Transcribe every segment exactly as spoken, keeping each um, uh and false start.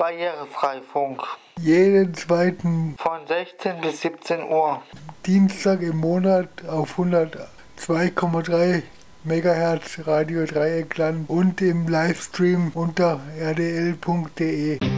Barrierefreifunk. Jeden zweiten Von sechzehn bis siebzehn Uhr. Dienstag im Monat auf hundertzwei Komma drei Megahertz Radio Dreieckland und im Livestream unter r d l punkt d e.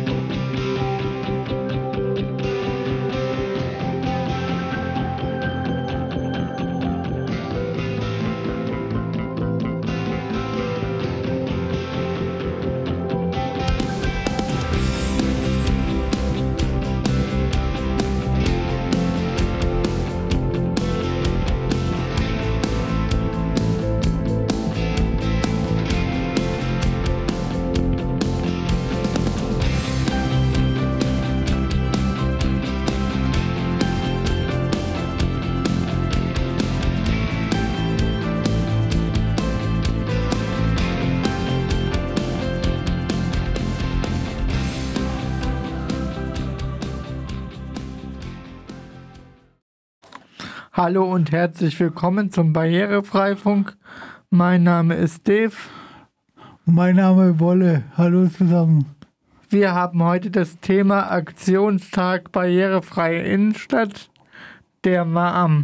Hallo und herzlich willkommen zum Barrierefreifunk. Mein Name ist Dave. Mein Name ist Wolle. Hallo zusammen. Wir haben heute das Thema Aktionstag Barrierefreie Innenstadt. Der war am,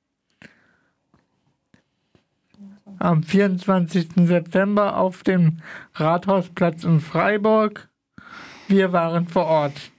am vierundzwanzigsten September auf dem Rathausplatz in Freiburg. Wir waren vor Ort.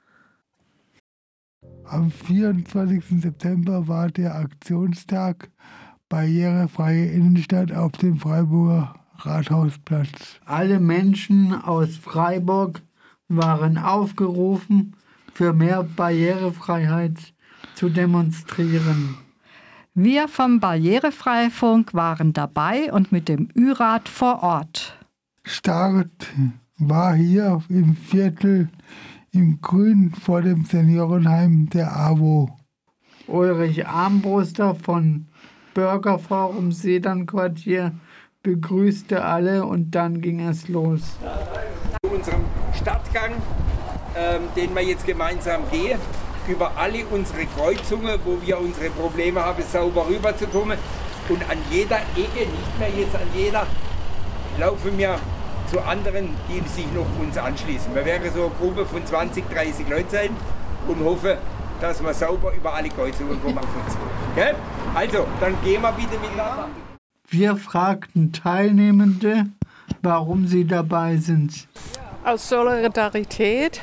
Am vierundzwanzigsten September war der Aktionstag Barrierefreie Innenstadt auf dem Freiburger Rathausplatz. Alle Menschen aus Freiburg waren aufgerufen, für mehr Barrierefreiheit zu demonstrieren. Wir vom Barrierefreifunk waren dabei und mit dem Ü-Rad vor Ort. Start war hier im Viertel im Grün vor dem Seniorenheim der A W O. Ulrich Armbruster von Bürgerforum Sedernquartier begrüßte alle und dann ging es los. Zu unserem Stadtgang, ähm, den wir jetzt gemeinsam gehen, über alle unsere Kreuzungen, wo wir unsere Probleme haben, sauber rüberzukommen. Und an jeder Ecke, nicht mehr jetzt an jeder, laufen wir zu anderen, die sich noch uns anschließen. Wir werden so eine Gruppe von zwanzig, dreißig Leuten sein und hoffen, dass wir sauber über alle Kreuzungen kommen auf uns. Gell? Also, dann gehen wir bitte miteinander. Wir fragten Teilnehmende, warum sie dabei sind. Aus Solidarität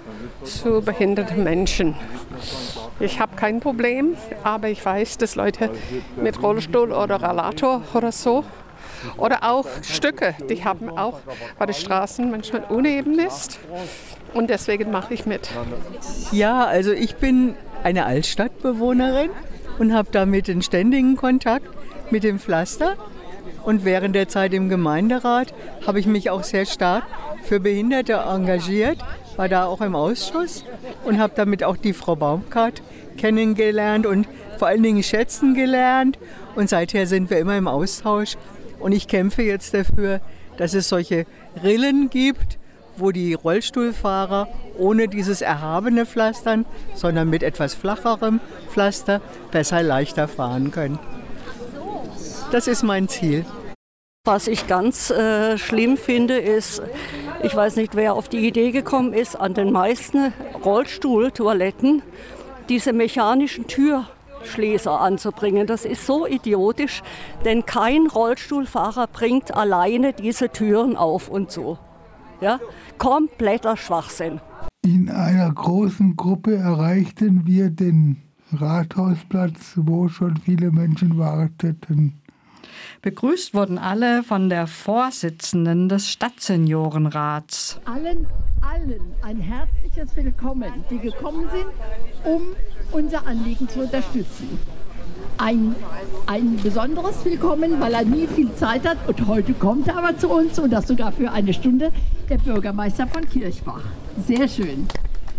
zu behinderten Menschen. Ich habe kein Problem, aber ich weiß, dass Leute mit Rollstuhl oder Rollator oder so oder auch Stücke, die haben auch, weil die Straßen manchmal uneben ist. Und deswegen mache ich mit. Ja, also ich bin eine Altstadtbewohnerin und habe damit einen ständigen Kontakt mit dem Pflaster. Und während der Zeit im Gemeinderat habe ich mich auch sehr stark für Behinderte engagiert, war da auch im Ausschuss und habe damit auch die Frau Baumgart kennengelernt und vor allen Dingen schätzen gelernt. Und seither sind wir immer im Austausch. Und ich kämpfe jetzt dafür, dass es solche Rillen gibt, wo die Rollstuhlfahrer ohne dieses erhabene Pflastern, sondern mit etwas flacherem Pflaster besser, leichter fahren können. Das ist mein Ziel. Was ich ganz äh, schlimm finde, ist, ich weiß nicht, wer auf die Idee gekommen ist, an den meisten Rollstuhltoiletten diese mechanischen Türschließer anzubringen. Das ist so idiotisch, denn kein Rollstuhlfahrer bringt alleine diese Türen auf und zu. Ja? Kompletter Schwachsinn. In einer großen Gruppe erreichten wir den Rathausplatz, wo schon viele Menschen warteten. Begrüßt wurden alle von der Vorsitzenden des Stadtseniorenrats. Allen, allen ein herzliches Willkommen, die gekommen sind, um unser Anliegen zu unterstützen. Ein, ein besonderes Willkommen, weil er nie viel Zeit hat und heute kommt er aber zu uns und das sogar für eine Stunde, der Bürgermeister von Kirchbach. Sehr schön.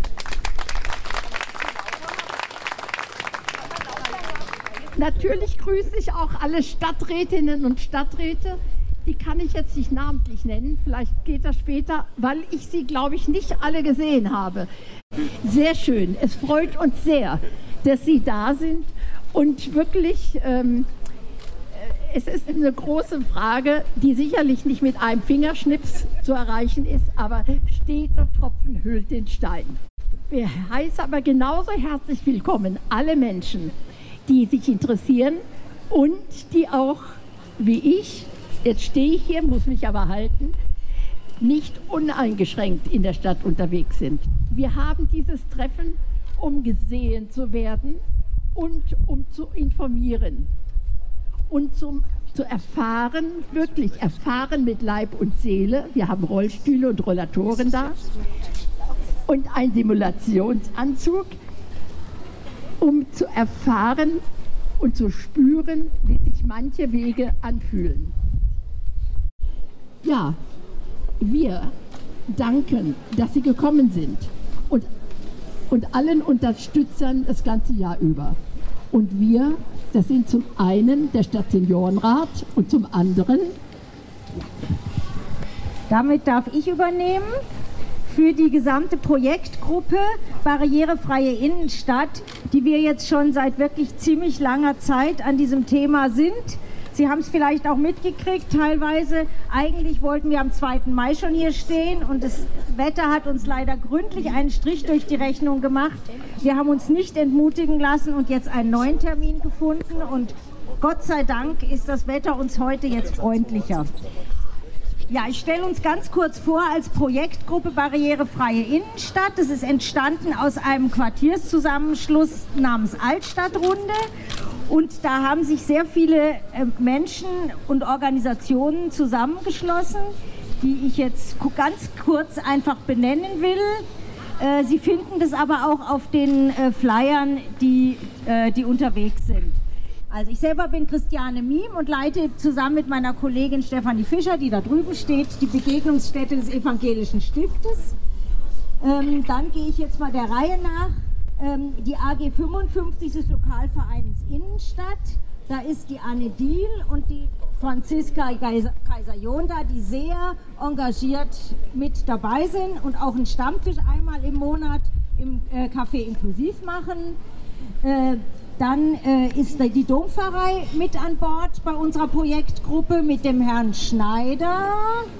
Natürlich grüße ich auch alle Stadträtinnen und Stadträte. Die kann ich jetzt nicht namentlich nennen, vielleicht geht das später, weil ich sie, glaube ich, nicht alle gesehen habe. Sehr schön, es freut uns sehr, dass Sie da sind und wirklich ähm, es ist eine große Frage, die sicherlich nicht mit einem Fingerschnips zu erreichen ist, aber steter Tropfen höhlt den Stein. Wir heißen aber genauso herzlich willkommen alle Menschen, die sich interessieren und die auch, wie ich, jetzt stehe ich hier, muss mich aber halten, nicht uneingeschränkt in der Stadt unterwegs sind. Wir haben dieses Treffen, um gesehen zu werden und um zu informieren und zum, zu erfahren, wirklich erfahren mit Leib und Seele. Wir haben Rollstühle und Rollatoren da und einen Simulationsanzug, um zu erfahren und zu spüren, wie sich manche Wege anfühlen. Ja, wir danken, dass Sie gekommen sind und, und allen Unterstützern das ganze Jahr über. Und wir, das sind zum einen der Stadtseniorenrat und zum anderen... Damit darf ich übernehmen für die gesamte Projektgruppe Barrierefreie Innenstadt, die wir jetzt schon seit wirklich ziemlich langer Zeit an diesem Thema sind. Sie haben es vielleicht auch mitgekriegt, teilweise. Eigentlich wollten wir am zweiten Mai schon hier stehen und das Wetter hat uns leider gründlich einen Strich durch die Rechnung gemacht. Wir haben uns nicht entmutigen lassen und jetzt einen neuen Termin gefunden und Gott sei Dank ist das Wetter uns heute jetzt freundlicher. Ja, ich stelle uns ganz kurz vor als Projektgruppe Barrierefreie Innenstadt. Das ist entstanden aus einem Quartierszusammenschluss namens Altstadtrunde. Und da haben sich sehr viele Menschen und Organisationen zusammengeschlossen, die ich jetzt ganz kurz einfach benennen will. Sie finden das aber auch auf den Flyern, die, die unterwegs sind. Also ich selber bin Christiane Miem und leite zusammen mit meiner Kollegin Stefanie Fischer, die da drüben steht, die Begegnungsstätte des Evangelischen Stiftes. Ähm, dann gehe ich jetzt mal der Reihe nach. Ähm, die A G fünfundfünfzig des Lokalvereins Innenstadt. Da ist die Anne Diel und die Franziska Kaiser-Jonda, die sehr engagiert mit dabei sind und auch einen Stammtisch einmal im Monat im äh, Café Inklusiv machen. Äh, Dann äh, ist die Dompfarrei mit an Bord bei unserer Projektgruppe mit dem Herrn Schneider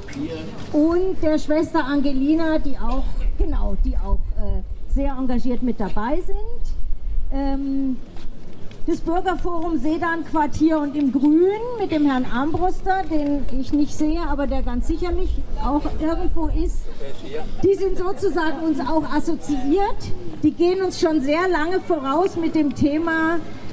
und der Schwester Angelina, die auch, genau, die auch äh, sehr engagiert mit dabei sind. Ähm, das Bürgerforum Sedan-Quartier und im Grün mit dem Herrn Armbruster, den ich nicht sehe, aber der ganz sicherlich auch irgendwo ist. Die sind sozusagen uns auch assoziiert. Die gehen uns schon sehr lange voraus mit dem Thema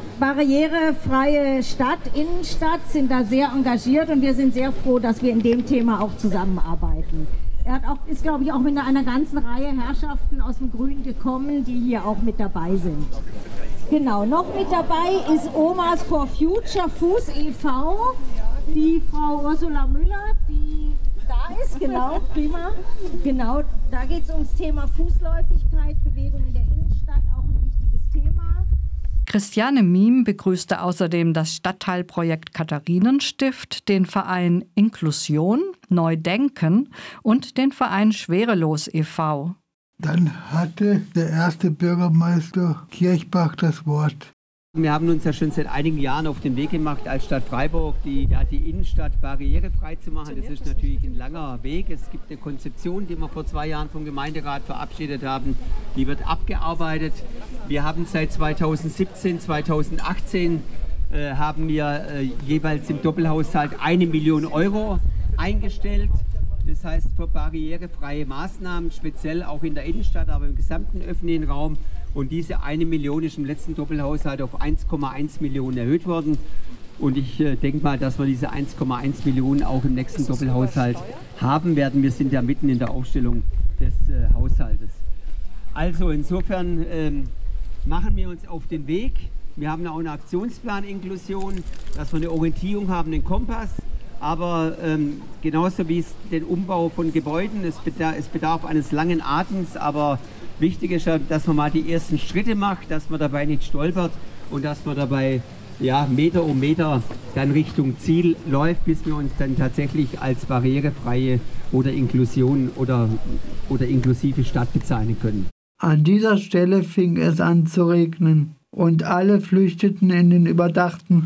barrierefreie Stadt, Innenstadt, sind da sehr engagiert und wir sind sehr froh, dass wir in dem Thema auch zusammenarbeiten. Er hat auch, ist, glaube ich, auch mit einer ganzen Reihe Herrschaften aus dem Grün gekommen, die hier auch mit dabei sind. Genau, noch mit dabei ist Omas for Future Fuß e V, die Frau Ursula Müller, die da ist, genau, prima. Genau, da geht es ums Thema Fußläufigkeit, Bewegung in der Innenstadt, auch ein wichtiges Thema. Christiane Miem begrüßte außerdem das Stadtteilprojekt Katharinenstift, den Verein Inklusion, Neu-Denken und den Verein Schwerelos e V Dann hatte der erste Bürgermeister Kirchbach das Wort. Wir haben uns ja schon seit einigen Jahren auf den Weg gemacht, als Stadt Freiburg die, ja, die Innenstadt barrierefrei zu machen. Das ist natürlich ein langer Weg. Es gibt eine Konzeption, die wir vor zwei Jahren vom Gemeinderat verabschiedet haben. Die wird abgearbeitet. Wir haben seit zweitausendsiebzehn, zweitausendachtzehn äh, haben wir äh, jeweils im Doppelhaushalt eine Million Euro eingestellt. Das heißt für barrierefreie Maßnahmen, speziell auch in der Innenstadt, aber im gesamten öffentlichen Raum. Und diese eine Million ist im letzten Doppelhaushalt auf eins Komma eins Millionen erhöht worden. Und ich äh, denke mal, dass wir diese eins Komma eins Millionen auch im nächsten Doppelhaushalt haben werden. Wir sind ja mitten in der Aufstellung des äh, Haushaltes. Also insofern ähm, machen wir uns auf den Weg. Wir haben auch einen Aktionsplan Inklusion, dass wir eine Orientierung haben, einen Kompass. Aber ähm, genauso wie es den Umbau von Gebäuden, es bedarf, es bedarf eines langen Atems, aber wichtig ist ja, dass man mal die ersten Schritte macht, dass man dabei nicht stolpert und dass man dabei ja, Meter um Meter dann Richtung Ziel läuft, bis wir uns dann tatsächlich als barrierefreie oder Inklusion oder, oder inklusive Stadt bezeichnen können. An dieser Stelle fing es an zu regnen und alle flüchteten in den überdachten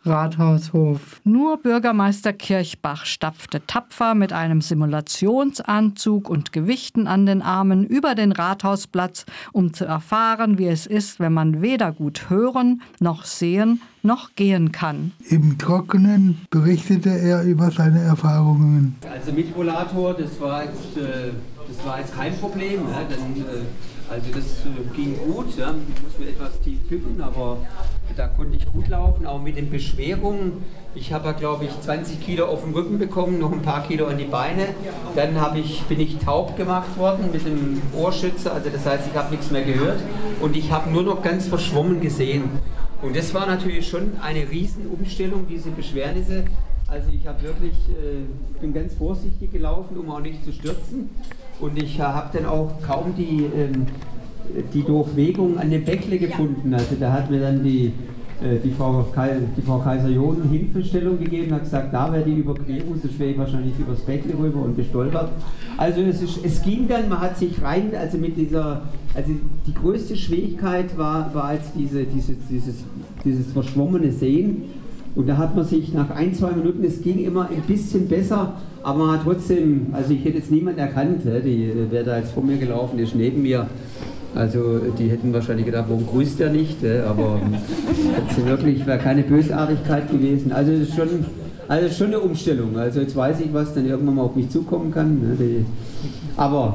Rathaushof. Nur Bürgermeister Kirchbach stapfte tapfer mit einem Simulationsanzug und Gewichten an den Armen über den Rathausplatz, um zu erfahren, wie es ist, wenn man weder gut hören, noch sehen, noch gehen kann. Im Trockenen berichtete er über seine Erfahrungen. Also mit Rollator, das war jetzt, äh, das war jetzt kein Problem. Ja, denn, äh, also das äh, ging gut, ja. Ich musste etwas tief bücken, aber da konnte ich gut laufen, auch mit den Beschwerungen. Ich habe, glaube ich, zwanzig Kilo auf den Rücken bekommen, noch ein paar Kilo an die Beine. Dann ich, bin ich taub gemacht worden mit dem Ohrschützer, also das heißt, ich habe nichts mehr gehört und ich habe nur noch ganz verschwommen gesehen. Und das war natürlich schon eine Riesenumstellung, diese Beschwernisse. Also ich habe wirklich, äh, bin ganz vorsichtig gelaufen, um auch nicht zu stürzen. Und ich äh, habe dann auch kaum die, ähm, die Durchwegung an dem Bäckle gefunden. Also da hat mir dann die, äh, die, Frau, die Frau Kaiser-John Hilfestellung gegeben, hat gesagt, da wäre die Überquerung, sonst wäre ich wahrscheinlich übers Bäckle rüber und gestolpert. Also es, ist, es ging dann, man hat sich rein, also mit dieser, also die größte Schwierigkeit war, war jetzt diese, dieses, dieses, dieses verschwommene Sehen. Und da hat man sich nach ein, zwei Minuten, es ging immer ein bisschen besser, aber man hat trotzdem, also ich hätte jetzt niemanden erkannt, die, wer da jetzt vor mir gelaufen ist, neben mir. Also die hätten wahrscheinlich gedacht, warum grüßt er nicht, aber das wirklich wäre keine Bösartigkeit gewesen. Also es ist schon, also schon eine Umstellung. Also jetzt weiß ich, was dann irgendwann mal auf mich zukommen kann. Die, aber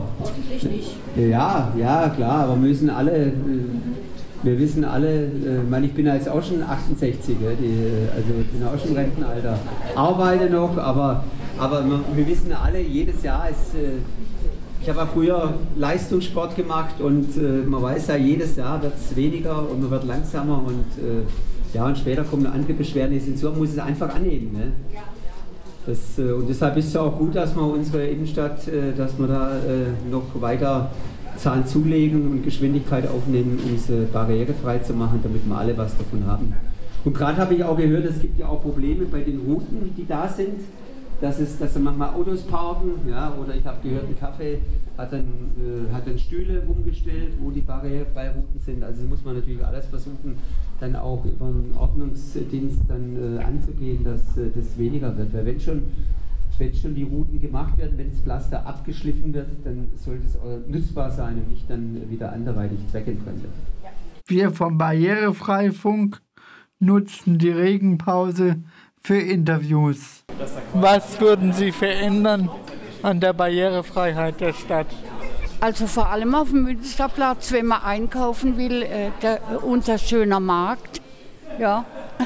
ja, ja klar, aber müssen alle. Wir wissen alle, ich meine, ich bin jetzt auch schon achtundsechzig, die, also ich bin auch schon im Rentenalter, arbeite noch, aber, aber wir wissen alle, jedes Jahr ist, ich habe ja früher Leistungssport gemacht und man weiß ja, jedes Jahr wird es weniger und man wird langsamer und ja, und später kommen andere Beschwerden, so man muss es einfach annehmen. Ne? Das, und deshalb ist es ja auch gut, dass wir unsere Innenstadt, dass wir da noch weiter Zahn zulegen und Geschwindigkeit aufnehmen, um sie barrierefrei zu machen, damit wir alle was davon haben. Und gerade habe ich auch gehört, es gibt ja auch Probleme bei den Routen, die da sind, dass, es, dass sie manchmal Autos parken, ja, oder ich habe gehört, ein Café hat dann, äh, hat dann Stühle umgestellt, wo die barrierefreien Routen sind. Also muss man natürlich alles versuchen, dann auch über einen Ordnungsdienst dann äh, anzugehen, dass äh, das weniger wird. Weil wenn schon Wenn schon die Routen gemacht werden, wenn das Pflaster abgeschliffen wird, dann sollte es nutzbar sein und nicht dann wieder anderweitig zweckentfremdet. Wir vom Barrierefreifunk nutzen die Regenpause für Interviews. Was würden Sie verändern an der Barrierefreiheit der Stadt? Also vor allem auf dem Münsterplatz, wenn man einkaufen will, äh, der, unser schöner Markt. Ja.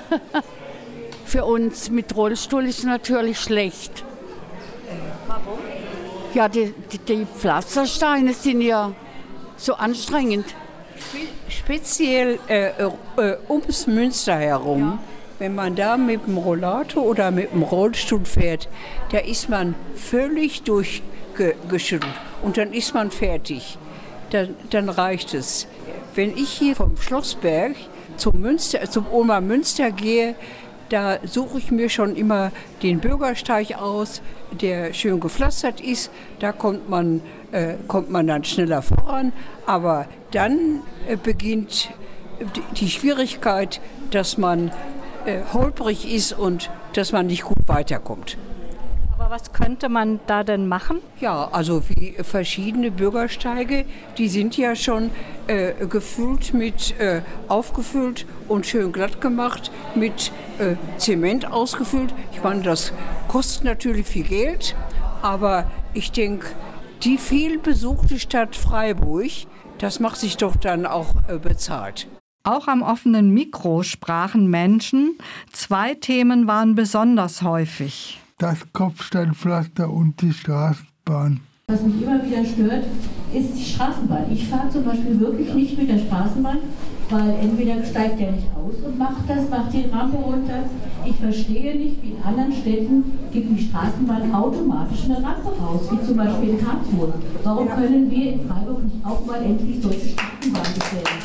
Für uns mit Rollstuhl ist natürlich schlecht. Warum? Ja, die, die, die Pflastersteine sind ja so anstrengend. Speziell äh, äh, ums Münster herum, ja. Wenn man da mit dem Rollator oder mit dem Rollstuhl fährt, da ist man völlig durchgeschüttelt und dann ist man fertig. Dann, dann reicht es. Wenn ich hier vom Schlossberg zum, Münster, zum Ulmer Münster gehe, da suche ich mir schon immer den Bürgersteig aus, der schön gepflastert ist. Da kommt man, äh, kommt man dann schneller voran. Aber dann äh, beginnt die, die Schwierigkeit, dass man äh, holprig ist und dass man nicht gut weiterkommt. Aber was könnte man da denn machen? Ja, also wie verschiedene Bürgersteige, die sind ja schon äh, gefüllt mit, äh, aufgefüllt und schön glatt gemacht, mit äh, Zement ausgefüllt. Ich meine, das kostet natürlich viel Geld, aber ich denke, die viel besuchte Stadt Freiburg, das macht sich doch dann auch äh, bezahlt. Auch am offenen Mikro sprachen Menschen. Zwei Themen waren besonders häufig. Das Kopfsteinpflaster und die Straßenbahn. Was mich immer wieder stört, ist die Straßenbahn. Ich fahre zum Beispiel wirklich nicht mit der Straßenbahn, weil entweder steigt der nicht aus und macht das, macht die Rampe runter. Ich verstehe nicht, wie in anderen Städten gibt die Straßenbahn automatisch eine Rampe raus, wie zum Beispiel in Karlsruhe. Warum können wir in Freiburg nicht auch mal endlich solche Straßenbahnen bestellen?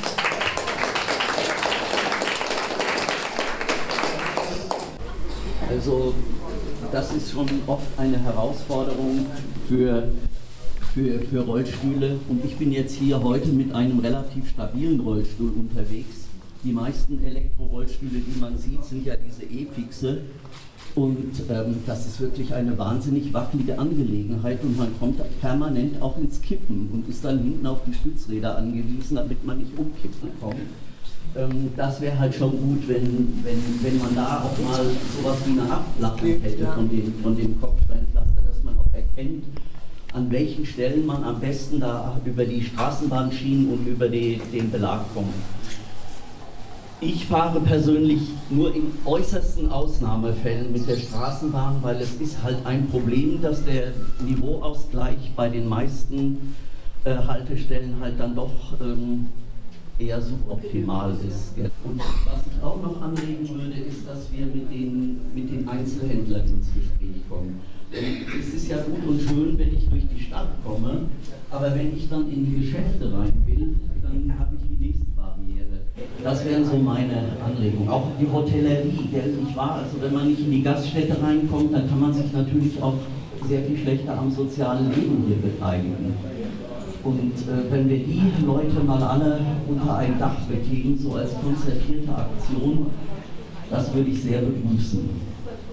Also das ist schon oft eine Herausforderung für, für, für Rollstühle. Und ich bin jetzt hier heute mit einem relativ stabilen Rollstuhl unterwegs. Die meisten Elektrorollstühle, die man sieht, sind ja diese E-Fixe. Und ähm, das ist wirklich eine wahnsinnig wackelige Angelegenheit und man kommt permanent auch ins Kippen und ist dann hinten auf die Stützräder angewiesen, damit man nicht umkippen kommt. Ähm, das wäre halt schon gut, wenn, wenn, wenn man da auch mal sowas wie eine Abflachung hätte von dem, von dem Kopfsteinpflaster, dass man auch erkennt, an welchen Stellen man am besten da über die Straßenbahnschienen und über die, den Belag kommt. Ich fahre persönlich nur in äußersten Ausnahmefällen mit der Straßenbahn, weil es ist halt ein Problem, dass der Niveauausgleich bei den meisten äh, Haltestellen halt dann doch ähm, eher suboptimal ist. Und was ich auch noch anregen würde, ist, dass wir mit den, mit den Einzelhändlern ins Gespräch kommen. Denn es ist ja gut und schön, wenn ich durch die Stadt komme, aber wenn ich dann in die Geschäfte rein will, dann habe ich die nächste Barriere. Das wären so meine Anregungen. Auch die Hotellerie, gell, nicht wahr? Also wenn man nicht in die Gaststätte reinkommt, dann kann man sich natürlich auch sehr viel schlechter am sozialen Leben hier beteiligen. Und äh, wenn wir die Leute mal alle unter ein Dach bekriegen, so als konzertierte Aktion, das würde ich sehr begrüßen.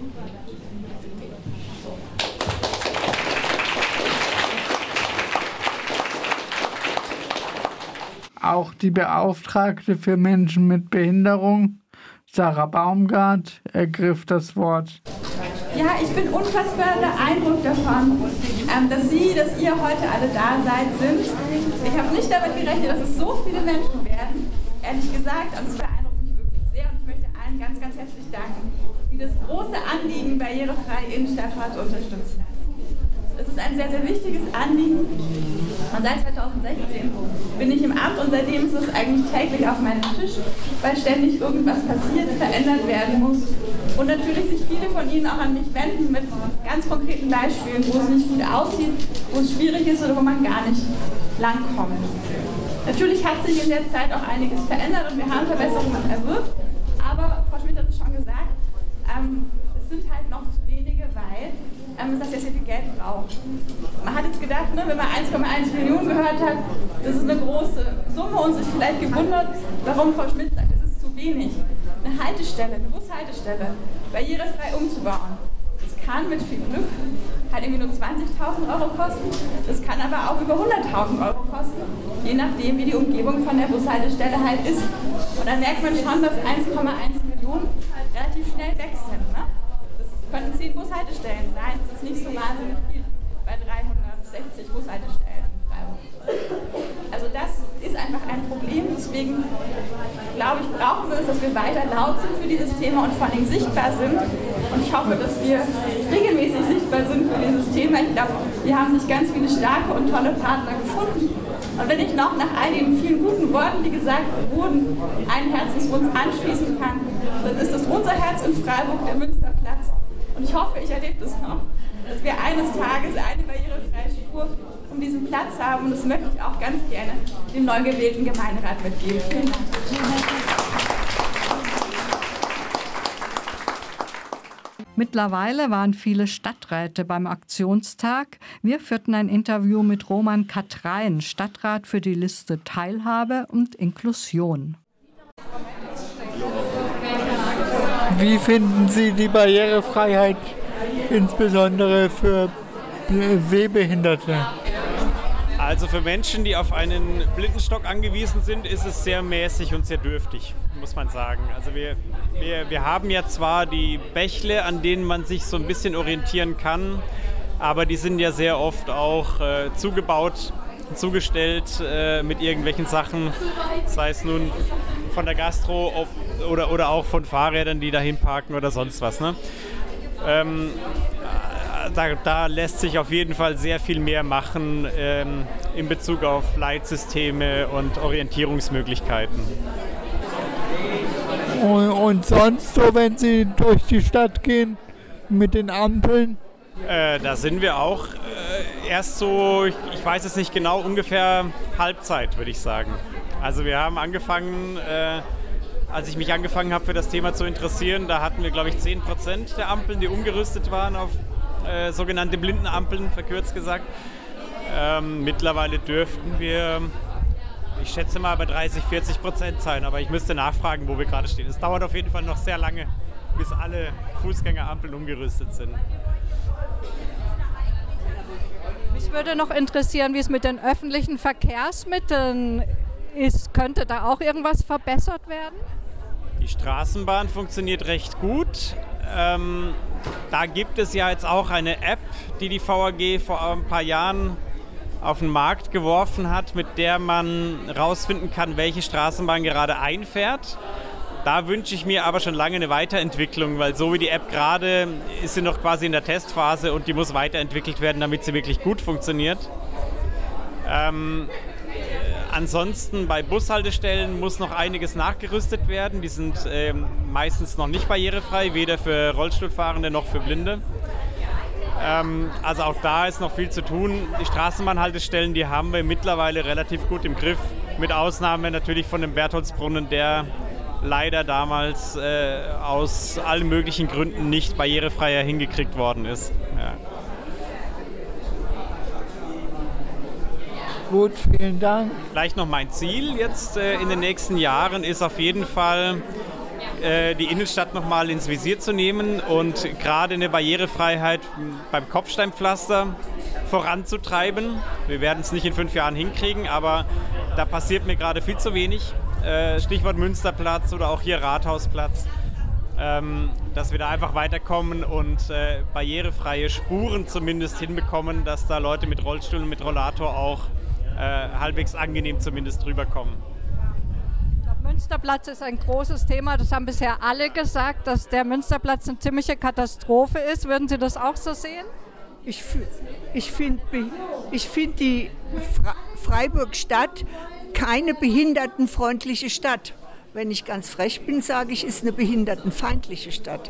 Auch die Beauftragte für Menschen mit Behinderung, Sarah Baumgart, ergriff das Wort. Ja, ich bin unfassbar beeindruckt davon, ähm, dass Sie, dass ihr heute alle da seid, sind. Ich habe nicht damit gerechnet, dass es so viele Menschen werden. Ehrlich gesagt, und es beeindruckt mich wirklich sehr und ich möchte allen ganz, ganz herzlich danken, die das große Anliegen barrierefreie Innenstadt heute unterstützen. Es ist ein sehr, sehr wichtiges Anliegen und seit zweitausendsechzehn bin ich im Amt und seitdem ist es eigentlich täglich auf meinem Tisch, weil ständig irgendwas passiert, verändert werden muss und natürlich sich viele von Ihnen auch an mich wenden mit ganz konkreten Beispielen, wo es nicht gut aussieht, wo es schwierig ist oder wo man gar nicht langkommt. Natürlich hat sich in der Zeit auch einiges verändert und wir haben Verbesserungen erwirkt, aber Frau Schmidt hat es schon gesagt, ähm, es sind halt noch zu wenige, weil ähm, das ja sehr viel Geld braucht. Man hat jetzt gedacht, ne, wenn man eins Komma eins Millionen gehört hat, das ist eine große Summe und sich vielleicht gewundert, warum Frau Schmidt sagt, es ist zu wenig. Eine Haltestelle, eine Bushaltestelle, barrierefrei umzubauen. Das kann mit viel Glück halt irgendwie nur zwanzigtausend Euro kosten, das kann aber auch über hunderttausend Euro kosten, je nachdem wie die Umgebung von der Bushaltestelle halt ist. Und dann merkt man schon, dass eins Komma eins Millionen relativ schnell weg sind. Ne? Das könnten zehn Bushaltestellen sein, das ist nicht so wahnsinnig viel bei dreihundertsechzig Bushaltestellen in Freiburg. Also das ist einfach ein Problem, deswegen glaube ich, brauchen wir es, dass wir weiter laut sind für dieses Thema und vor allem sichtbar sind. Und ich hoffe, dass wir regelmäßig sichtbar sind für dieses Thema. Ich glaube, wir haben sich ganz viele starke und tolle Partner gefunden. Und wenn ich noch nach all den vielen guten Worten, die gesagt wurden, einen Herzenswunsch anschließen kann, dann ist es unser Herz in Freiburg, der Münsterplatz. Und ich hoffe, ich erlebe das noch, dass wir eines Tages eine barrierefreie Spur um diesen Platz haben. Und das möchte ich auch ganz gerne dem neu gewählten Gemeinderat mitgeben. Vielen Dank. Mittlerweile waren viele Stadträte beim Aktionstag. Wir führten ein Interview mit Roman Katrein, Stadtrat für die Liste Teilhabe und Inklusion. Wie finden Sie die Barrierefreiheit, insbesondere für Sehbehinderte? Also für Menschen, die auf einen Blindenstock angewiesen sind, ist es sehr mäßig und sehr dürftig, muss man sagen. Also wir, wir, wir haben ja zwar die Bächle, an denen man sich so ein bisschen orientieren kann, aber die sind ja sehr oft auch äh, zugebaut, zugestellt äh, mit irgendwelchen Sachen, sei es nun von der Gastro ob, oder, oder auch von Fahrrädern, die dahin parken oder sonst was. Ne? Ähm, Da, da lässt sich auf jeden Fall sehr viel mehr machen ähm, in Bezug auf Leitsysteme und Orientierungsmöglichkeiten. Und, und sonst so, wenn Sie durch die Stadt gehen mit den Ampeln? Äh, da sind wir auch äh, erst so, ich, ich weiß es nicht genau, ungefähr Halbzeit, würde ich sagen. Also wir haben angefangen, äh, als ich mich angefangen habe für das Thema zu interessieren, da hatten wir, glaube ich, zehn Prozent der Ampeln, die umgerüstet waren auf Äh, sogenannte Blindenampeln, verkürzt gesagt. Ähm, mittlerweile dürften wir Ich schätze mal bei dreißig, vierzig Prozent sein, aber ich müsste nachfragen, wo wir gerade stehen. Es dauert auf jeden Fall noch sehr lange, bis alle Fußgängerampeln umgerüstet sind. Mich würde noch interessieren, wie es mit den öffentlichen Verkehrsmitteln ist. Könnte da auch irgendwas verbessert werden? Die Straßenbahn funktioniert recht gut. Ähm, da gibt es ja jetzt auch eine App, die die V A G vor ein paar Jahren auf den Markt geworfen hat, mit der man rausfinden kann, welche Straßenbahn gerade einfährt. Da wünsche ich mir aber schon lange eine Weiterentwicklung, weil so wie die App gerade ist sie noch quasi in der Testphase und die muss weiterentwickelt werden, damit sie wirklich gut funktioniert. Ähm, ansonsten bei Bushaltestellen muss noch einiges nachgerüstet werden. Die sind ähm, meistens noch nicht barrierefrei, weder für Rollstuhlfahrende noch für Blinde. Ähm, also auch da ist noch viel zu tun. Die Straßenbahnhaltestellen, die haben wir mittlerweile relativ gut im Griff, mit Ausnahme natürlich von dem Bertholdsbrunnen, der leider damals äh, aus allen möglichen Gründen nicht barrierefreier hingekriegt worden ist. Ja. Gut, vielen Dank. Vielleicht noch mein Ziel jetzt äh, in den nächsten Jahren ist auf jeden Fall, äh, die Innenstadt nochmal ins Visier zu nehmen und gerade eine Barrierefreiheit beim Kopfsteinpflaster voranzutreiben. Wir werden es nicht in fünf Jahren hinkriegen, aber da passiert mir gerade viel zu wenig. Stichwort Münsterplatz oder auch hier Rathausplatz, ähm, dass wir da einfach weiterkommen und äh, barrierefreie Spuren zumindest hinbekommen, dass da Leute mit Rollstuhl und mit Rollator auch äh, halbwegs angenehm zumindest drüber kommen. Ich glaube, Münsterplatz ist ein großes Thema. Das haben bisher alle gesagt, dass der Münsterplatz eine ziemliche Katastrophe ist. Würden Sie das auch so sehen? Ich, ich finde ich find die Freiburg-Stadt keine behindertenfreundliche Stadt. Wenn ich ganz frech bin, sage ich, ist eine behindertenfeindliche Stadt.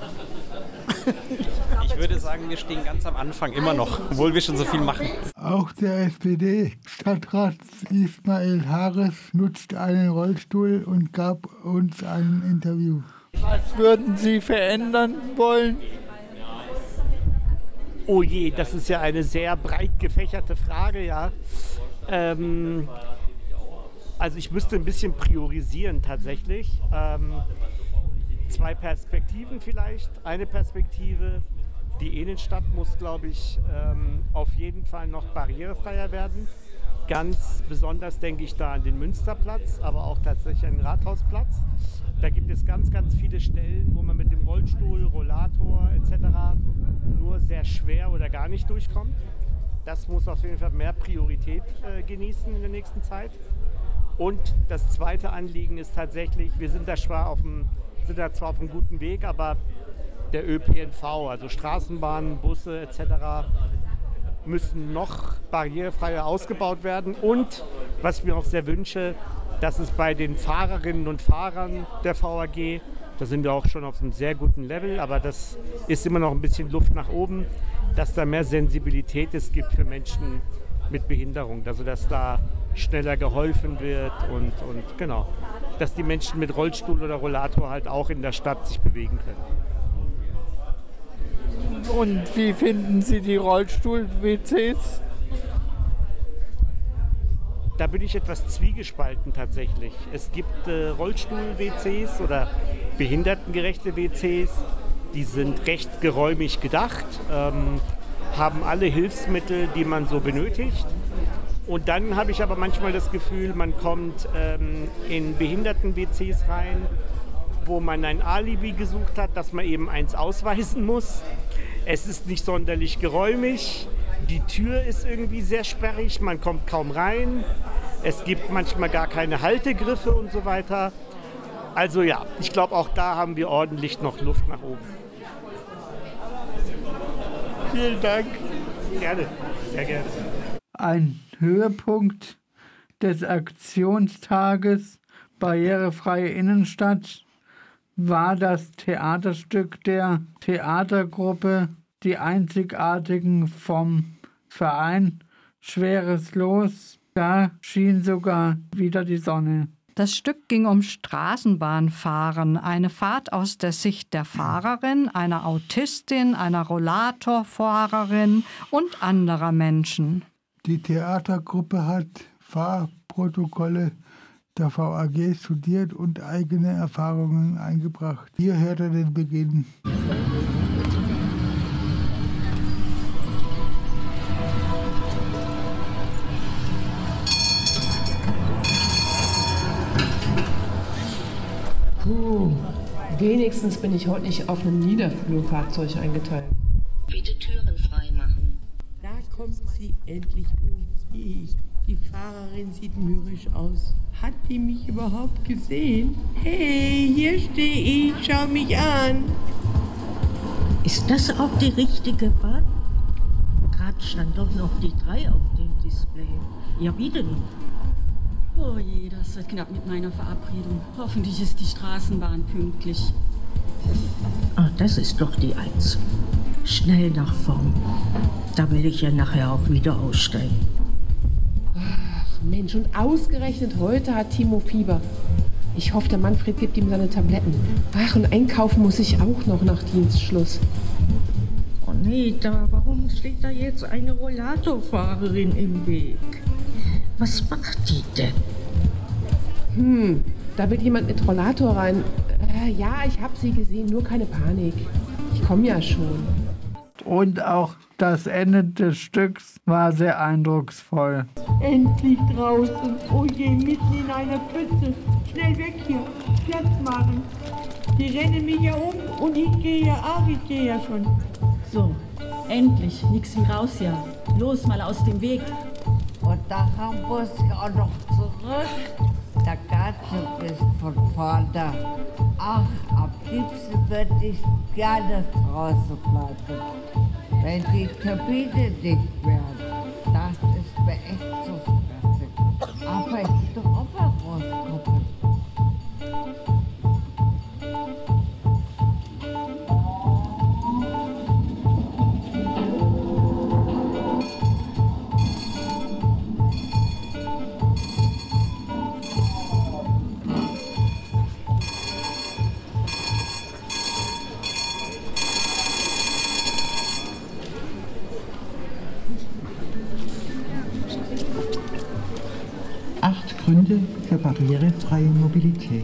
Ich würde sagen, wir stehen ganz am Anfang immer noch, obwohl wir schon so viel machen. Auch der S P D-Stadtrat Ismail Hares nutzt einen Rollstuhl und gab uns ein Interview. Was würden Sie verändern wollen? Oh je, das ist ja eine sehr breit gefächerte Frage, ja. Ähm, also ich müsste ein bisschen priorisieren tatsächlich. Ähm, zwei Perspektiven vielleicht. Eine Perspektive, die Innenstadt muss, glaube ich, ähm, auf jeden Fall noch barrierefreier werden. Ganz besonders denke ich da an den Münsterplatz, aber auch tatsächlich an den Rathausplatz. Da gibt es ganz, ganz viele Stellen, wo man mit dem Rollstuhl, Rollator et cetera nur sehr schwer oder gar nicht durchkommt. Das muss auf jeden Fall mehr Priorität äh, genießen in der nächsten Zeit. Und das zweite Anliegen ist tatsächlich, wir sind da zwar auf dem, sind da zwar auf einem guten Weg, aber der Ö P N V, also Straßenbahnen, Busse et cetera, müssen noch barrierefreier ausgebaut werden. Und was ich mir auch sehr wünsche, dass es bei den Fahrerinnen und Fahrern der V A G, da sind wir auch schon auf einem sehr guten Level, aber das ist immer noch ein bisschen Luft nach oben, dass da mehr Sensibilität es gibt für Menschen mit Behinderung, also dass da schneller geholfen wird und, und genau, dass die Menschen mit Rollstuhl oder Rollator halt auch in der Stadt sich bewegen können. Und wie finden Sie die Rollstuhl-W Cs? Da bin ich etwas zwiegespalten tatsächlich. Es gibt äh, Rollstuhl-W Cs oder behindertengerechte W Cs, die sind recht geräumig gedacht, ähm, haben alle Hilfsmittel, die man so benötigt. Und dann habe ich aber manchmal das Gefühl, man kommt ähm, in Behinderten-W Cs rein, wo man ein Alibi gesucht hat, dass man eben eins ausweisen muss. Es ist nicht sonderlich geräumig, die Tür ist irgendwie sehr sperrig, man kommt kaum rein. Es gibt manchmal gar keine Haltegriffe und so weiter. Also ja, ich glaube, auch da haben wir ordentlich noch Luft nach oben. Vielen Dank. Gerne, sehr gerne. Ein Höhepunkt des Aktionstages Barrierefreie Innenstadt war das Theaterstück der Theatergruppe Die Einzigartigen vom Verein Schweres Los. Da schien sogar wieder die Sonne. Das Stück ging um Straßenbahnfahren, eine Fahrt aus der Sicht der Fahrerin, einer Autistin, einer Rollatorfahrerin und anderer Menschen. Die Theatergruppe hat Fahrproben Protokolle der V A G studiert und eigene Erfahrungen eingebracht. Hier hört er den Beginn. Puh, wenigstens bin ich heute nicht auf einem Niederflurfahrzeug eingeteilt. Bitte Türen frei machen. Da kommt sie endlich um. Ich. Die Fahrerin sieht mürrisch aus. Hat die mich überhaupt gesehen? Hey, hier stehe ich, schau mich an. Ist das auch die richtige Bahn? Gerade stand doch noch die drei auf dem Display. Ja, wie denn? Oh je, das wird knapp mit meiner Verabredung. Hoffentlich ist die Straßenbahn pünktlich. Ah, das ist doch die eins. Schnell nach vorn. Da will ich ja nachher auch wieder aussteigen. Ach Mensch, und ausgerechnet heute hat Timo Fieber. Ich hoffe, der Manfred gibt ihm seine Tabletten. Ach, und einkaufen muss ich auch noch nach Dienstschluss. Oh nee, da, warum steht da jetzt eine Rollatorfahrerin im Weg? Was macht die denn? Hm, da will jemand mit Rollator rein. Äh, ja, ich habe sie gesehen, nur keine Panik. Ich komme ja schon. Und auch das Ende des Stücks war sehr eindrucksvoll. Endlich draußen. Oh je, mitten in einer Pfütze. Schnell weg hier. Platz machen. Die rennen mich ja um und ich gehe ja auch, ich gehe ja schon. So, endlich. Nix wie raus ja. Los, mal aus dem Weg. Und da muss ich auch noch zurück. Der Garten ist von vorne. Ach, am liebsten würde ich gerne draußen bleiben. Wenn die Kabine nicht wäre, das ist mir echt zu stressig. Aber ich will doch auch mal rauskommen. Gründe für barrierefreie Mobilität.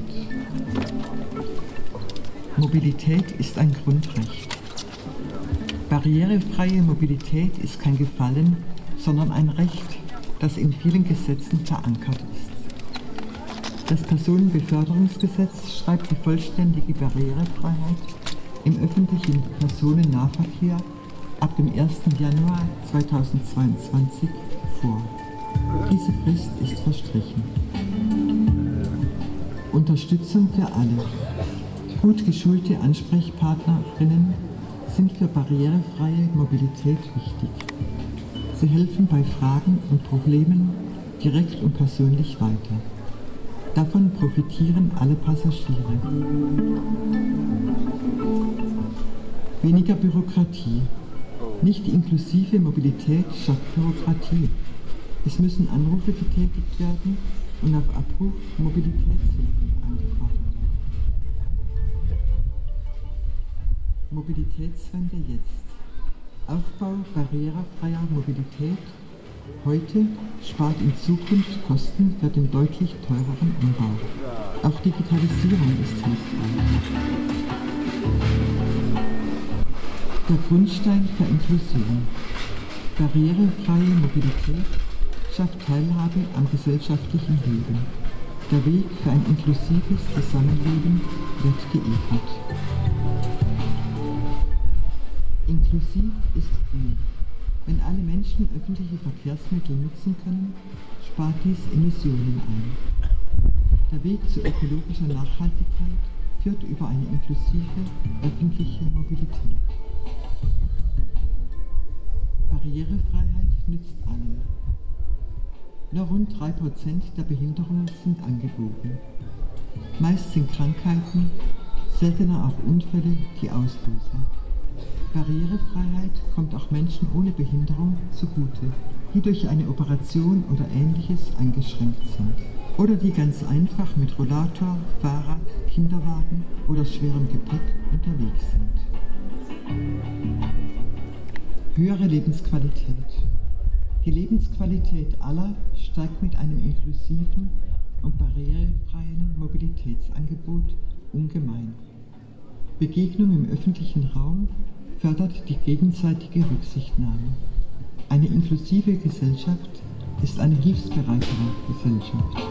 Mobilität ist ein Grundrecht. Barrierefreie Mobilität ist kein Gefallen, sondern ein Recht, das in vielen Gesetzen verankert ist. Das Personenbeförderungsgesetz schreibt die vollständige Barrierefreiheit im öffentlichen Personennahverkehr ab dem ersten Januar zweitausendzweiundzwanzig vor. Diese Frist ist verstrichen. Unterstützung für alle. Gut geschulte Ansprechpartnerinnen sind für barrierefreie Mobilität wichtig. Sie helfen bei Fragen und Problemen direkt und persönlich weiter. Davon profitieren alle Passagiere. Weniger Bürokratie. Nicht inklusive Mobilität schafft Bürokratie. Es müssen Anrufe getätigt werden und auf Abruf Mobilitätshilfen angefordert werden. Mobilitätswende jetzt. Aufbau barrierefreier Mobilität heute spart in Zukunft Kosten für den deutlich teureren Umbau. Auch Digitalisierung ist hilfreich. Der Grundstein für Inklusion. Barrierefreie Mobilität schafft Teilhabe am gesellschaftlichen Leben. Der Weg für ein inklusives Zusammenleben wird geebnet. Inklusiv ist grün. Wenn alle Menschen öffentliche Verkehrsmittel nutzen können, spart dies Emissionen ein. Der Weg zu ökologischer Nachhaltigkeit führt über eine inklusive öffentliche Mobilität. Barrierefreiheit nützt allen. Nur rund drei Prozent der Behinderungen sind angeboten. Meist sind Krankheiten, seltener auch Unfälle die Auslöser. Barrierefreiheit kommt auch Menschen ohne Behinderung zugute, die durch eine Operation oder Ähnliches eingeschränkt sind. Oder die ganz einfach mit Rollator, Fahrrad, Kinderwagen oder schwerem Gepäck unterwegs sind. Höhere Lebensqualität. Die Lebensqualität aller steigt mit einem inklusiven und barrierefreien Mobilitätsangebot ungemein. Begegnung im öffentlichen Raum fördert die gegenseitige Rücksichtnahme. Eine inklusive Gesellschaft ist eine hilfsbereitere Gesellschaft.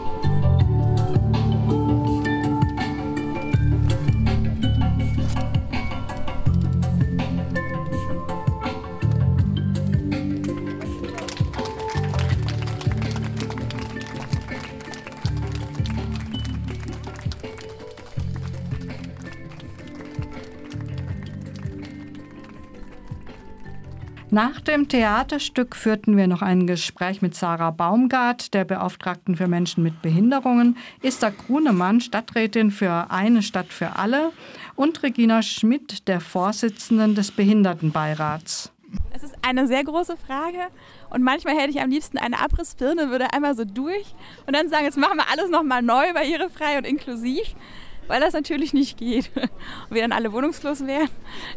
Nach dem Theaterstück führten wir noch ein Gespräch mit Sarah Baumgart, der Beauftragten für Menschen mit Behinderungen, Esther Grunemann, Stadträtin für Eine Stadt für alle und Regina Schmidt, der Vorsitzenden des Behindertenbeirats. Es ist eine sehr große Frage und manchmal hätte ich am liebsten eine Abrissbirne, würde einmal so durch und dann sagen, jetzt machen wir alles nochmal neu, barrierefrei und inklusiv, weil das natürlich nicht geht und wir dann alle wohnungslos wären.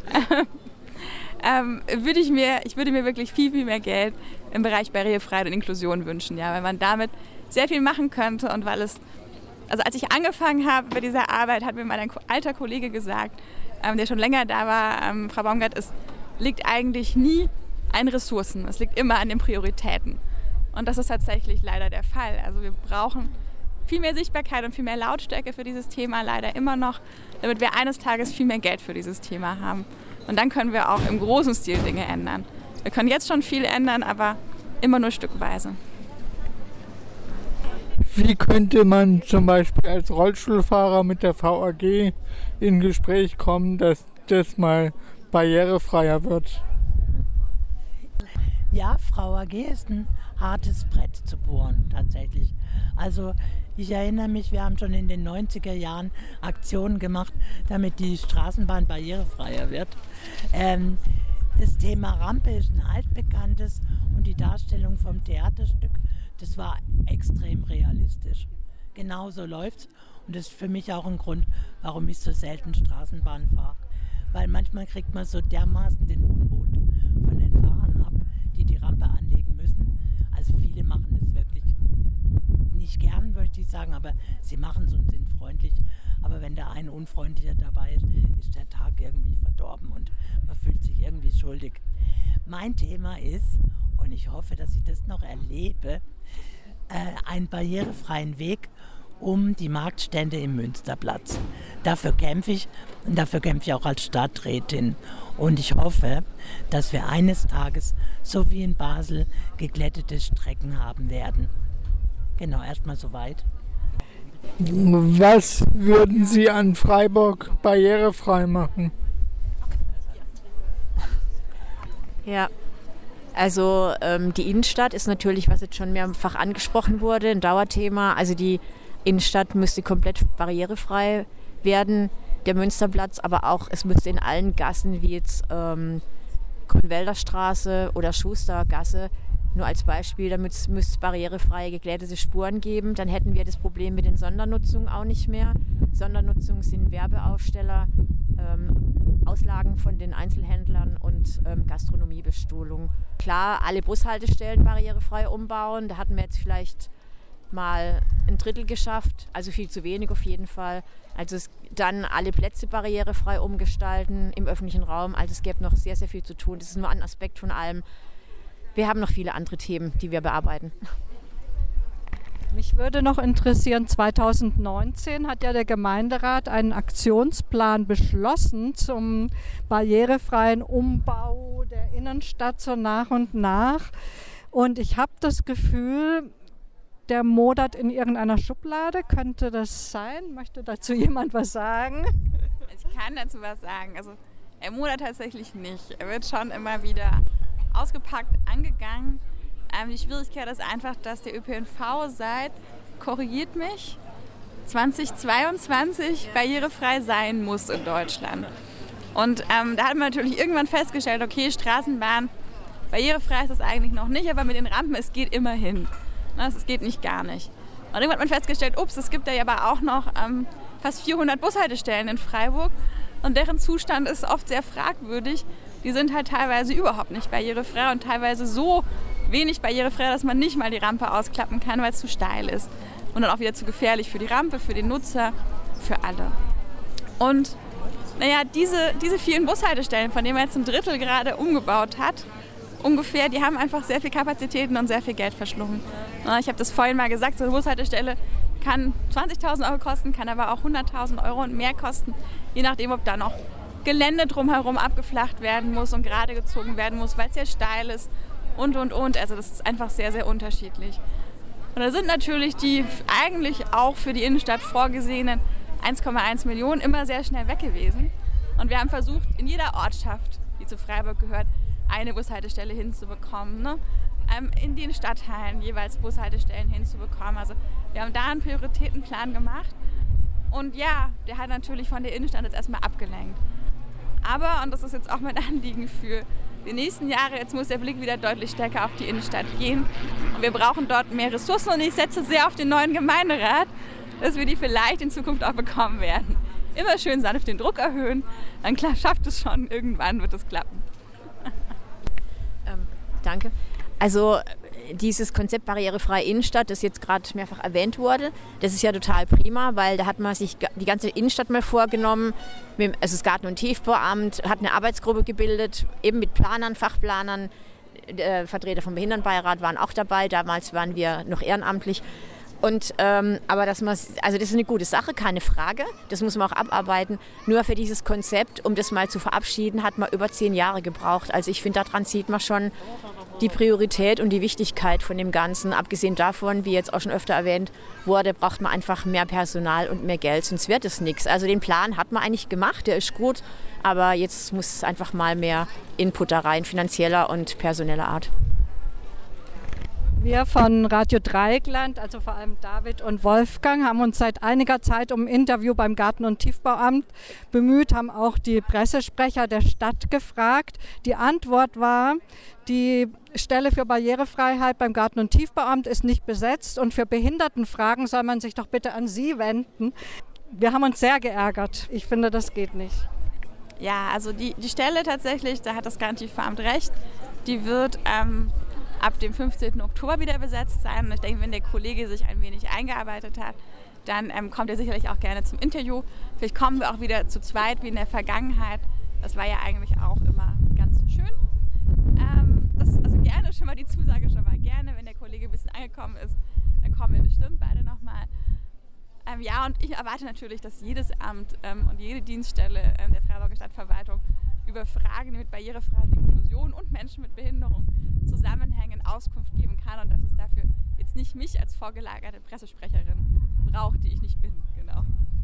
Ähm, würde ich mir, ich würde mir wirklich viel, viel mehr Geld im Bereich Barrierefreiheit und Inklusion wünschen, ja, weil man damit sehr viel machen könnte und weil es, also als ich angefangen habe bei dieser Arbeit, hat mir mal ein alter Kollege gesagt, ähm, der schon länger da war, ähm, Frau Baumgart, es liegt eigentlich nie an Ressourcen, es liegt immer an den Prioritäten und das ist tatsächlich leider der Fall, also wir brauchen viel mehr Sichtbarkeit und viel mehr Lautstärke für dieses Thema leider immer noch, damit wir eines Tages viel mehr Geld für dieses Thema haben. Und dann können wir auch im großen Stil Dinge ändern. Wir können jetzt schon viel ändern, aber immer nur stückweise. Wie könnte man zum Beispiel als Rollstuhlfahrer mit der V A G in Gespräch kommen, dass das mal barrierefreier wird? Ja, V A G ist ein hartes Brett zu bohren, tatsächlich. Also ich erinnere mich, wir haben schon in den neunziger Jahren Aktionen gemacht, damit die Straßenbahn barrierefreier wird. Ähm, das Thema Rampe ist ein altbekanntes und die Darstellung vom Theaterstück, das war extrem realistisch. Genau so läuft's und das ist für mich auch ein Grund, warum ich so selten Straßenbahn fahre. Weil manchmal kriegt man so dermaßen den Unmut von den Fahrern ab, die die Rampe anlegen müssen. Also viele machen das wirklich nicht gern, möchte ich sagen, aber sie machen es und sind freundlich. Aber wenn der eine Unfreundlicher dabei ist, ist der Tag irgendwie verdorben und man fühlt sich irgendwie schuldig. Mein Thema ist, und ich hoffe, dass ich das noch erlebe, äh, einen barrierefreien Weg um die Marktstände im Münsterplatz. Dafür kämpfe ich und dafür kämpfe ich auch als Stadträtin. Und ich hoffe, dass wir eines Tages, so wie in Basel, geglättete Strecken haben werden. Genau, erstmal soweit. Was würden Sie an Freiburg barrierefrei machen? Ja, also ähm, die Innenstadt ist natürlich, was jetzt schon mehrfach angesprochen wurde, ein Dauerthema. Also die Innenstadt müsste komplett barrierefrei werden, der Münsterplatz, aber auch es müsste in allen Gassen wie jetzt ähm, Grünwälder Straße oder Schustergasse, nur als Beispiel, damit müsste es barrierefreie, geglättete Spuren geben. Dann hätten wir das Problem mit den Sondernutzungen auch nicht mehr. Sondernutzungen sind Werbeaufsteller, ähm, Auslagen von den Einzelhändlern und ähm, Gastronomiebestuhlung. Klar, alle Bushaltestellen barrierefrei umbauen. Da hatten wir jetzt vielleicht mal ein Drittel geschafft, also viel zu wenig auf jeden Fall. Also es, dann alle Plätze barrierefrei umgestalten im öffentlichen Raum. Also es gäbe noch sehr, sehr viel zu tun. Das ist nur ein Aspekt von allem. Wir haben noch viele andere Themen, die wir bearbeiten. Mich würde noch interessieren, zweitausendneunzehn hat ja der Gemeinderat einen Aktionsplan beschlossen zum barrierefreien Umbau der Innenstadt so nach und nach. Und ich habe das Gefühl, der modert in irgendeiner Schublade. Könnte das sein? Möchte dazu jemand was sagen? Ich kann dazu was sagen. Also er modert tatsächlich nicht. Er wird schon immer wieder ausgepackt, angegangen. Ähm, die Schwierigkeit ist einfach, dass der Ö P N V seit, korrigiert mich, zweitausendzweiundzwanzig ja. barrierefrei sein muss in Deutschland. Und ähm, da hat man natürlich irgendwann festgestellt, okay, Straßenbahn, barrierefrei ist es eigentlich noch nicht, aber mit den Rampen, es geht immerhin. Es geht nicht gar nicht. Und irgendwann hat man festgestellt, ups, es gibt ja aber auch noch ähm, fast vierhundert Bushaltestellen in Freiburg und deren Zustand ist oft sehr fragwürdig. Die sind halt teilweise überhaupt nicht barrierefrei und teilweise so wenig barrierefrei, dass man nicht mal die Rampe ausklappen kann, weil es zu steil ist. Und dann auch wieder zu gefährlich für die Rampe, für den Nutzer, für alle. Und naja, diese, diese vielen Bushaltestellen, von denen man jetzt ein Drittel gerade umgebaut hat, ungefähr, die haben einfach sehr viel Kapazitäten und sehr viel Geld verschlungen. Ich habe das vorhin mal gesagt, so eine Bushaltestelle kann zwanzigtausend Euro kosten, kann aber auch hunderttausend Euro und mehr kosten, je nachdem, ob da noch Gelände drumherum abgeflacht werden muss und gerade gezogen werden muss, weil es sehr steil ist und, und, und. Also das ist einfach sehr, sehr unterschiedlich. Und da sind natürlich die eigentlich auch für die Innenstadt vorgesehenen eins Komma eins Millionen immer sehr schnell weg gewesen. Und wir haben versucht, in jeder Ortschaft, die zu Freiburg gehört, eine Bushaltestelle hinzubekommen. Ne? Ähm, in den Stadtteilen jeweils Bushaltestellen hinzubekommen. Also wir haben da einen Prioritätenplan gemacht. Und ja, der hat natürlich von der Innenstadt jetzt erstmal abgelenkt. Aber, und das ist jetzt auch mein Anliegen für die nächsten Jahre, jetzt muss der Blick wieder deutlich stärker auf die Innenstadt gehen. Und wir brauchen dort mehr Ressourcen und ich setze sehr auf den neuen Gemeinderat, dass wir die vielleicht in Zukunft auch bekommen werden. Immer schön sanft den Druck erhöhen, dann klar, schafft es schon, irgendwann wird es klappen. ähm, danke. Also dieses Konzept barrierefreie Innenstadt, das jetzt gerade mehrfach erwähnt wurde, das ist ja total prima, weil da hat man sich die ganze Innenstadt mal vorgenommen. Also das Garten- und Tiefbauamt hat eine Arbeitsgruppe gebildet, eben mit Planern, Fachplanern, äh, Vertreter vom Behindertenbeirat waren auch dabei, damals waren wir noch ehrenamtlich. Und, ähm, aber dass man, also das ist eine gute Sache, keine Frage, das muss man auch abarbeiten. Nur für dieses Konzept, um das mal zu verabschieden, hat man über zehn Jahre gebraucht. Also ich finde, daran sieht man schon die Priorität und die Wichtigkeit von dem Ganzen. Abgesehen davon, wie jetzt auch schon öfter erwähnt wurde, braucht man einfach mehr Personal und mehr Geld, sonst wird es nichts. Also den Plan hat man eigentlich gemacht, der ist gut, aber jetzt muss einfach mal mehr Input da rein, finanzieller und personeller Art. Wir von Radio Dreieckland, also vor allem David und Wolfgang, haben uns seit einiger Zeit um ein Interview beim Garten- und Tiefbauamt bemüht, haben auch die Pressesprecher der Stadt gefragt. Die Antwort war, die Stelle für Barrierefreiheit beim Garten- und Tiefbauamt ist nicht besetzt und für Behindertenfragen soll man sich doch bitte an Sie wenden. Wir haben uns sehr geärgert. Ich finde, das geht nicht. Ja, also die, die Stelle tatsächlich, da hat das Garten- und Tiefbauamt recht, die wird ähm, ab dem fünfzehnten Oktober wieder besetzt sein. Und ich denke, wenn der Kollege sich ein wenig eingearbeitet hat, dann ähm, kommt er sicherlich auch gerne zum Interview. Vielleicht kommen wir auch wieder zu zweit wie in der Vergangenheit. Das war ja eigentlich auch immer ganz schön. Ähm, das, also gerne schon mal die Zusage schon mal gerne, wenn der Kollege ein bisschen angekommen ist, dann kommen wir bestimmt beide nochmal. Ähm, ja, und ich erwarte natürlich, dass jedes Amt ähm, und jede Dienststelle ähm, der Freiburger Stadtverwaltung über Fragen mit Barrierefreiheit, Inklusion und Menschen mit Behinderung zusammenhängen Auskunft geben kann und dass es dafür jetzt nicht mich als vorgelagerte Pressesprecherin braucht, die ich nicht bin. Genau.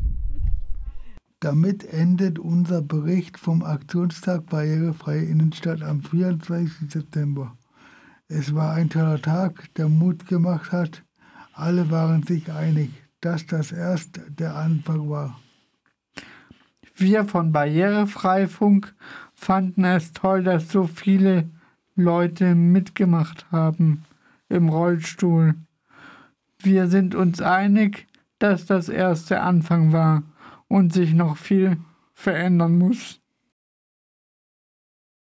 Damit endet unser Bericht vom Aktionstag Barrierefreie Innenstadt am vierundzwanzigsten September. Es war ein toller Tag, der Mut gemacht hat. Alle waren sich einig, dass das erst der Anfang war. Wir von Barrierefreifunk fanden es toll, dass so viele Leute mitgemacht haben im Rollstuhl. Wir sind uns einig, dass das erst der Anfang war und sich noch viel verändern muss.